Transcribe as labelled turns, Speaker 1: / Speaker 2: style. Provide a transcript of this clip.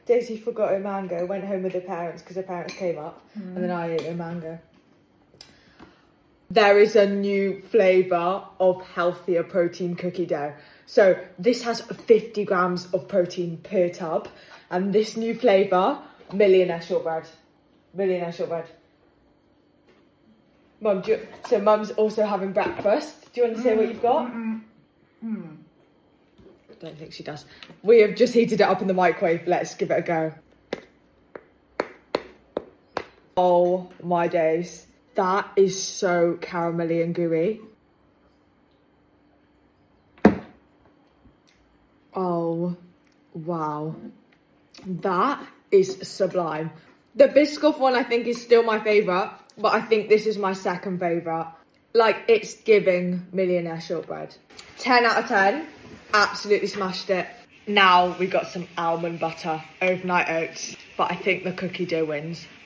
Speaker 1: Daisy forgot her mango, went home with her parents because her parents came up, and then I ate her mango. There is a new flavour of healthier protein cookie dough. So this has 50 grams of protein per tub, and this new flavour, millionaire shortbread. Millionaire shortbread. Mum, so Mum's also having breakfast. Do you want to say what you've got? I don't think she does. We have just heated it up in the microwave. Let's give it a go. Oh my days. That is so caramelly and gooey. Oh, wow. That is sublime. The Biscoff one I think is still my favourite, but I think this is my second favourite. Like, it's giving millionaire shortbread. 10 out of 10. Absolutely smashed it. Now we got some almond butter, overnight oats, but I think the cookie dough wins.